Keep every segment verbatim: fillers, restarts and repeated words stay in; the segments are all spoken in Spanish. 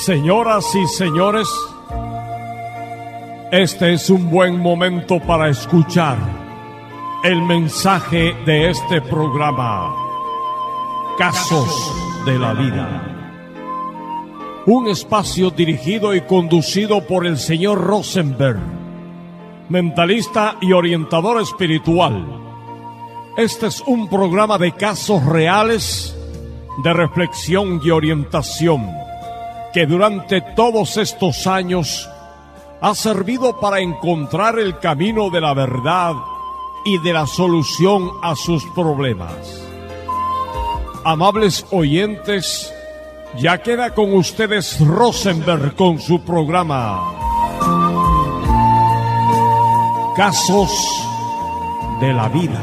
Señoras y señores, este es un buen momento para escuchar el mensaje de este programa, Casos de la Vida. Un espacio dirigido y conducido por el señor Rosenberg, mentalista y orientador espiritual. Este es un programa de casos reales, de reflexión y orientación, que durante todos estos años ha servido para encontrar el camino de la verdad y de la solución a sus problemas. Amables oyentes, ya queda con ustedes Rosenberg con su programa Casos de la Vida.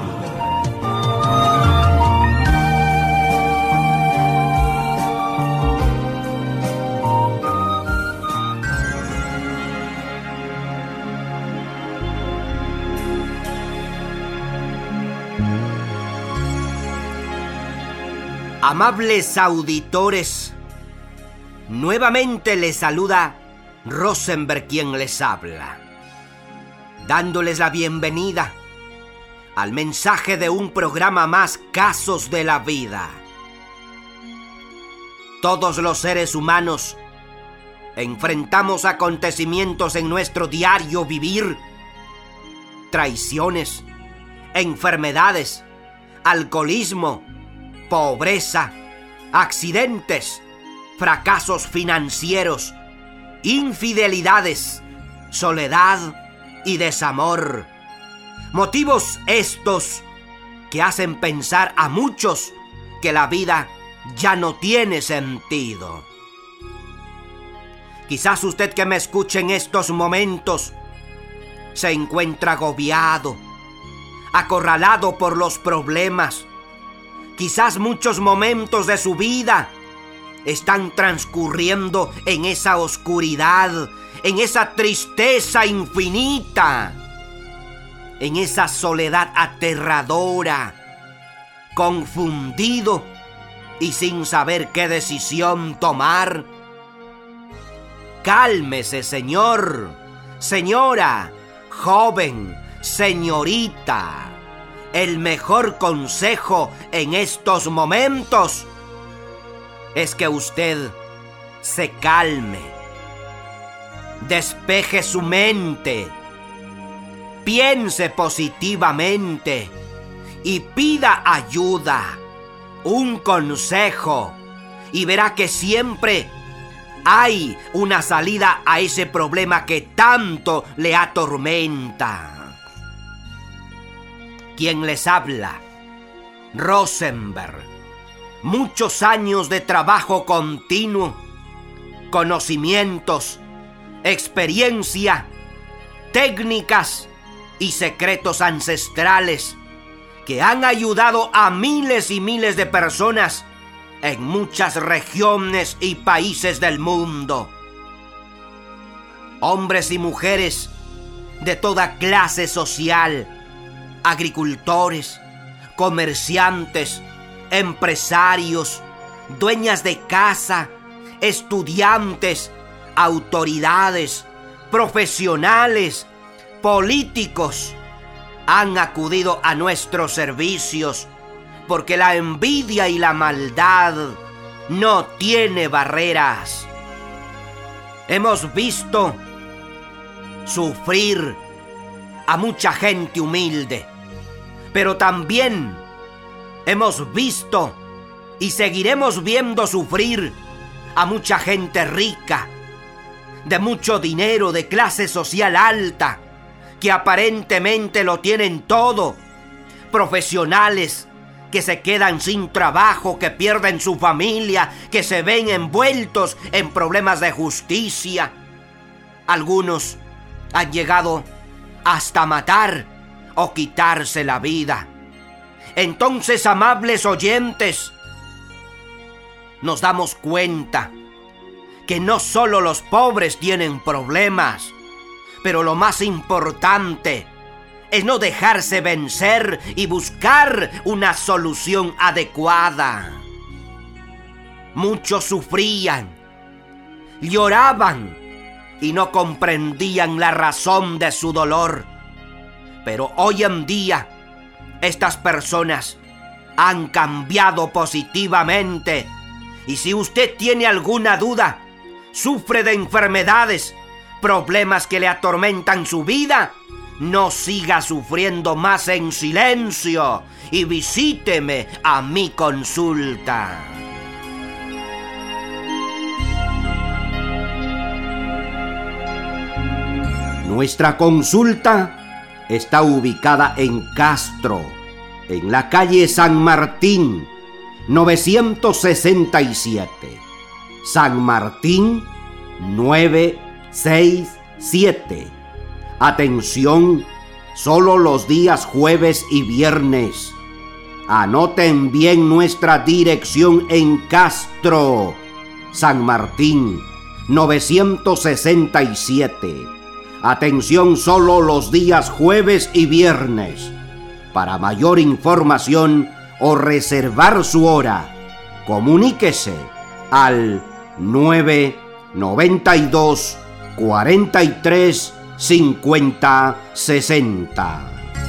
Amables auditores, nuevamente les saluda Rosenberg, quien les habla, dándoles la bienvenida al mensaje de un programa más, Casos de la Vida. Todos los seres humanos enfrentamos acontecimientos en nuestro diario vivir, traiciones, enfermedades, alcoholismo, pobreza, accidentes, fracasos financieros, infidelidades, soledad y desamor. Motivos estos que hacen pensar a muchos que la vida ya no tiene sentido. Quizás usted que me escuche en estos momentos se encuentra agobiado, acorralado por los problemas. Quizás muchos momentos de su vida están transcurriendo en esa oscuridad, en esa tristeza infinita, en esa soledad aterradora, confundido y sin saber qué decisión tomar. Cálmese, señor, señora, joven, señorita. El mejor consejo en estos momentos es que usted se calme, despeje su mente, piense positivamente y pida ayuda, un consejo, y verá que siempre hay una salida a ese problema que tanto le atormenta. Quien les habla, Rosenberg. Muchos años de trabajo continuo, conocimientos, experiencia, técnicas y secretos ancestrales que han ayudado a miles y miles de personas en muchas regiones y países del mundo. Hombres y mujeres de toda clase social, agricultores, comerciantes, empresarios, dueñas de casa, estudiantes, autoridades, profesionales, políticos, han acudido a nuestros servicios porque la envidia y la maldad no tiene barreras. Hemos visto sufrir a mucha gente humilde, pero también hemos visto y seguiremos viendo sufrir a mucha gente rica, de mucho dinero, de clase social alta, que aparentemente lo tienen todo, profesionales que se quedan sin trabajo, que pierden su familia, que se ven envueltos en problemas de justicia. Algunos han llegado hasta matar o quitarse la vida. Entonces, amables oyentes, nos damos cuenta que no solo los pobres tienen problemas, pero lo más importante es no dejarse vencer y buscar una solución adecuada. Muchos sufrían, lloraban y no comprendían la razón de su dolor. Pero hoy en día, estas personas han cambiado positivamente. Y si usted tiene alguna duda, sufre de enfermedades, problemas que le atormentan su vida, no siga sufriendo más en silencio y visíteme a mi consulta. Nuestra consulta está ubicada en Castro, en la calle San Martín, novecientos sesenta y siete. San Martín novecientos sesenta y siete. Atención, solo los días jueves y viernes. Anoten bien nuestra dirección en Castro, San Martín novecientos sesenta y siete. Atención, solo los días jueves y viernes. Para mayor información o reservar su hora, comuníquese al nueve noventa y dos cuarenta y tres cincuenta sesenta.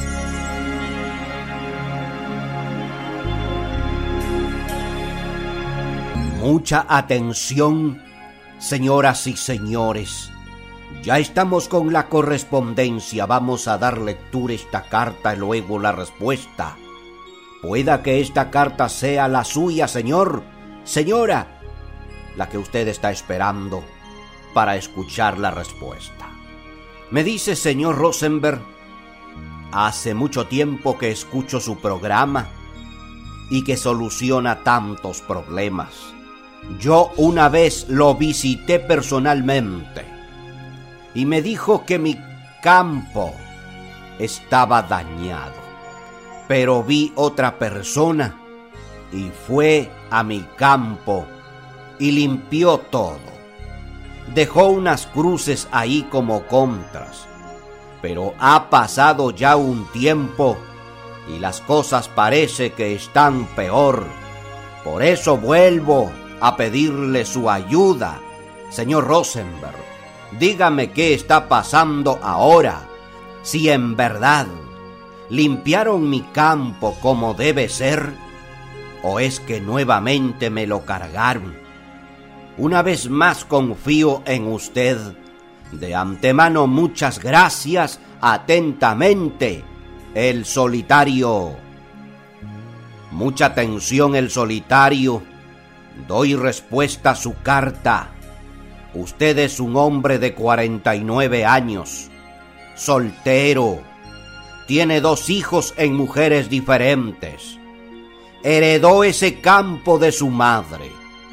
Mucha atención, señoras y señores. Ya estamos con la correspondencia. Vamos a dar lectura a esta carta y luego la respuesta. Pueda que esta carta sea la suya, señor, señora, la que usted está esperando para escuchar la respuesta. Me dice, señor Rosenberg, hace mucho tiempo que escucho su programa y que soluciona tantos problemas. Yo una vez lo visité personalmente y me dijo que mi campo estaba dañado. Pero vi otra persona y fue a mi campo y limpió todo. Dejó unas cruces ahí como contras, pero ha pasado ya un tiempo y las cosas parece que están peor. Por eso vuelvo a pedirle su ayuda, señor Rosenberg. Dígame qué está pasando ahora, si en verdad limpiaron mi campo como debe ser, o es que nuevamente me lo cargaron. Una vez más confío en usted. De antemano, muchas gracias. Atentamente, el solitario. Mucha atención, el solitario. Doy respuesta a su carta. Usted es un hombre de cuarenta y nueve años, soltero. Tiene dos hijos en mujeres diferentes. Heredó ese campo de su madre.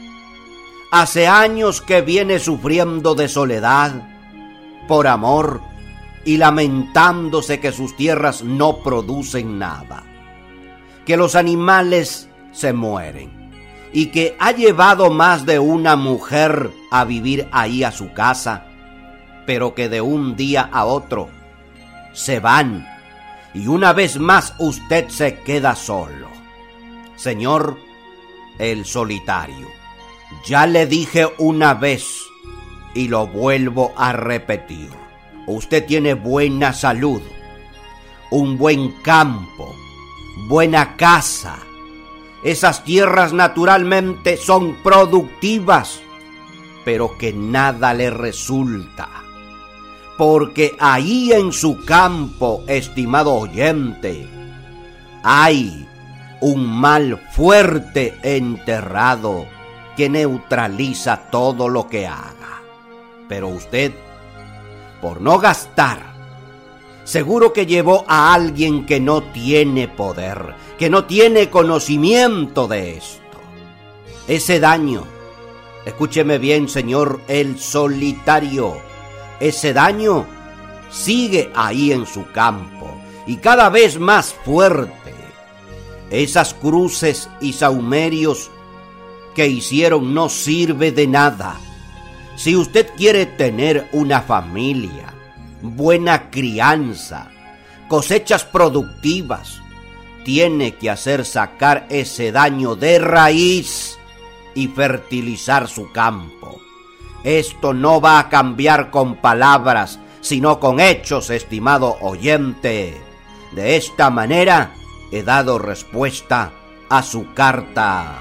Hace años que viene sufriendo de soledad, por amor, y lamentándose que sus tierras no producen nada, que los animales se mueren, y que ha llevado más de una mujer a vivir ahí a su casa, pero que de un día a otro se van, y una vez más usted se queda solo. Señor, el solitario, ya le dije una vez y lo vuelvo a repetir. Usted tiene buena salud, un buen campo, buena casa. Esas tierras naturalmente son productivas, pero que nada le resulta. Porque ahí en su campo, estimado oyente, hay un mal fuerte enterrado que neutraliza todo lo que haga. Pero usted, por no gastar, seguro que llevó a alguien que no tiene poder, que no tiene conocimiento de esto. Ese daño, escúcheme bien, señor el solitario, ese daño sigue ahí en su campo y cada vez más fuerte. Esas cruces y sahumerios que hicieron no sirve de nada. Si usted quiere tener una familia, buena crianza, cosechas productivas, tiene que hacer sacar ese daño de raíz y fertilizar su campo. Esto no va a cambiar con palabras, sino con hechos, estimado oyente. De esta manera he dado respuesta a su carta.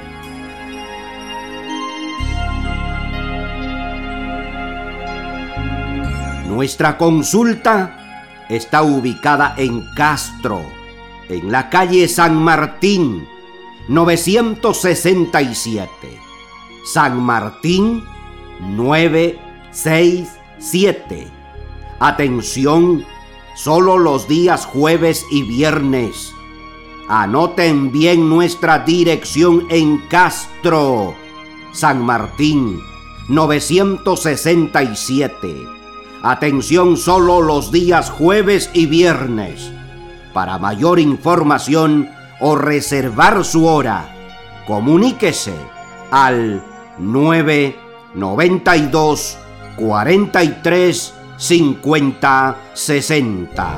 Nuestra consulta está ubicada en Castro, en la calle San Martín, novecientos sesenta y siete. San Martín, novecientos sesenta y siete. Atención, solo los días jueves y viernes. Anoten bien nuestra dirección en Castro, San Martín, novecientos sesenta y siete. Atención, solo los días jueves y viernes. Para mayor información o reservar su hora, comuníquese al nueve noventa y dos, cuarenta y tres, cincuenta, sesenta.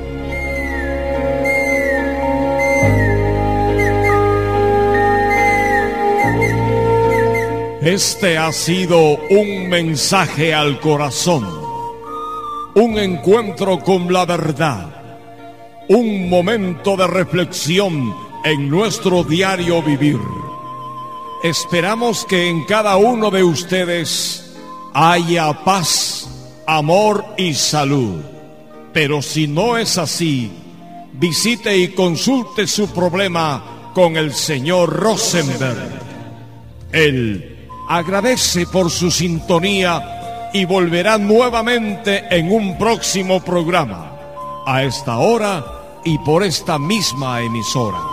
Este ha sido un mensaje al corazón, un encuentro con la verdad, un momento de reflexión en nuestro diario vivir. Esperamos que en cada uno de ustedes haya paz, amor y salud. Pero si no es así, visite y consulte su problema con el señor Rosenberg. Él agradece por su sintonía y volverá nuevamente en un próximo programa, a esta hora y por esta misma emisora.